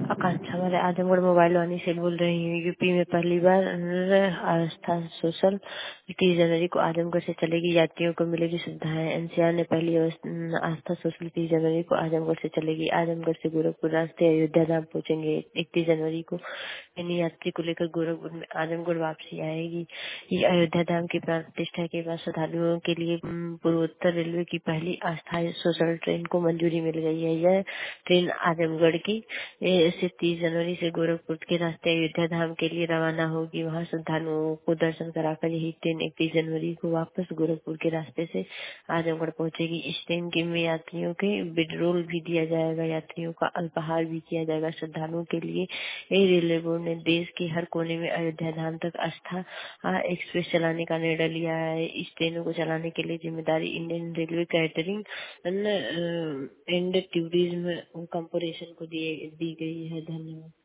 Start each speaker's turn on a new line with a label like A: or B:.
A: आकांक्षा हमारे आजमगढ़ मोबाइल वाणी से बोल रही हूँ। यूपी में पहली बार आस्था सोशल 30 जनवरी को आजमगढ़ से चलेगी, यात्रियों को मिलेगी सुविधाएं। एनसीआर ने पहली आस्था सोशल 30 जनवरी को आजमगढ़ से चलेगी। आजमगढ़ से गोरखपुर रास्ते अयोध्या धाम पहुंचेंगे। 31 जनवरी को यानी यात्री को लेकर गोरखपुर में आजमगढ़ वापसी आएगी। ये अयोध्या धाम की प्राण प्रतिष्ठा के बाद श्रद्धालुओं के लिए पूर्वोत्तर रेलवे की पहली अस्थायी सोशल ट्रेन को मंजूरी मिल गई है। यह ट्रेन आजमगढ़ की से 30 जनवरी से गोरखपुर के रास्ते अयोध्या धाम के लिए रवाना होगी। वहां श्रद्धालुओं को दर्शन कराकर यही ट्रेन 31 जनवरी को वापस गोरखपुर के रास्ते से आजमगढ़ पहुंचेगी। इस ट्रेन के में यात्रियों के बेडरोल भी दिया जाएगा, यात्रियों का अल्पाहार भी किया जाएगा। श्रद्धालुओं के लिए रेलवे बोर्ड ने देश के हर कोने में अयोध्या धाम तक आस्था एक्सप्रेस चलाने का निर्णय लिया है। इस ट्रेनों को चलाने के लिए जिम्मेदारी Indian railway catering and tourism corporation को दी गई है। धन्यवाद।